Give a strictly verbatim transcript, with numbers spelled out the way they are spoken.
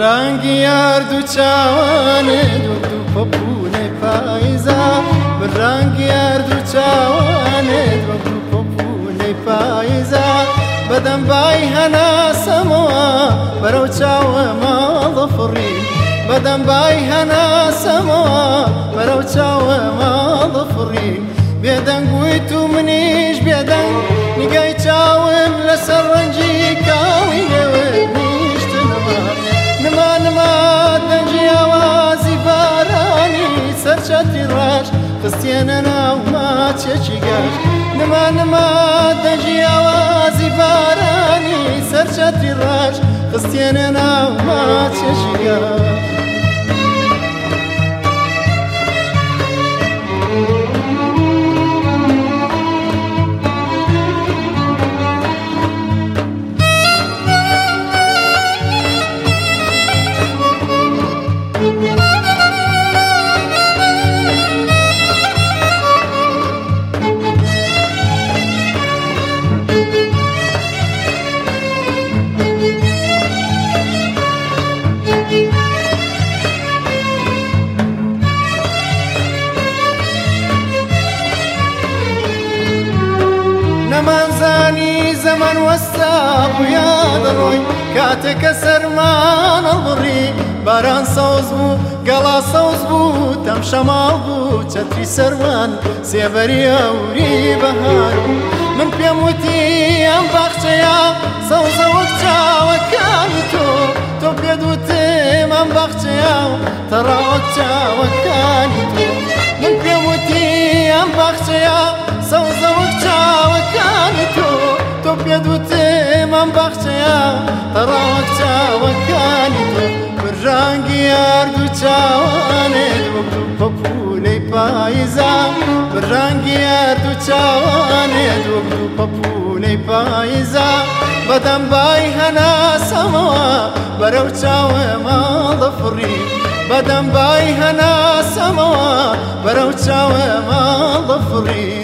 ڕەنگی یارد و چاوانت وەکو پەپوولەی پاییزە ڕەنگی یارد و چاوانت وەکو پەپوولەی پاییزە بەدەم بای هەناسەمەوە بەرەو چاوە ماڵە فڕی بەدەم بای هەناسەمەوە بەرەو چاوە ماڵە فڕی بێدەنگویت و منیش بێدەنگ نیگای چاوم لەسەر ڕەنجی کاوی نێوت نیشتنەوە نما نما دەنجی ئاوازی بارانی سەرچەتی ڕەش خستێنە ناو ماچێکی گەشت نما نما دەنجی ئاوازی بارانی سەرچەتی ڕەش خستێنە ناو ماچێکی گەشت نەمانزانی زەمان وەستا بوویا دەڕۆی کاتێکە سەرمان هەڵبڕی باران سەوز بوو گەڵا سەوز بوو تەم شەماڵ بوو چەتری سەروان سێبەری ئەوری بەهار بوو من پێم وتی ئەم باخچەیە سەوزە وەک چاوەکانی تۆ تۆ پێت وتم ئەم باخچەیە تەڕا وەک چاوەکانی تۆ من پێم وتی ئەم باخچەیە سەوزە وەک چاوەکانی تۆ تۆ پێت وتم ئەم باخچەیە تەڕا وەک چاوەکانی تۆ ڕەنگی یارد و چاوانت وەکو پەپوولەی پاییزە ڕەنگی یارد و چاوانت وەکو پەپوولەی پاییزە بەدەم بای هەناسەمەوە بەرەو چاوە ماڵە فڕی بەدەم بای هەناسەمەوە بەرەو چاوە ماڵە فڕی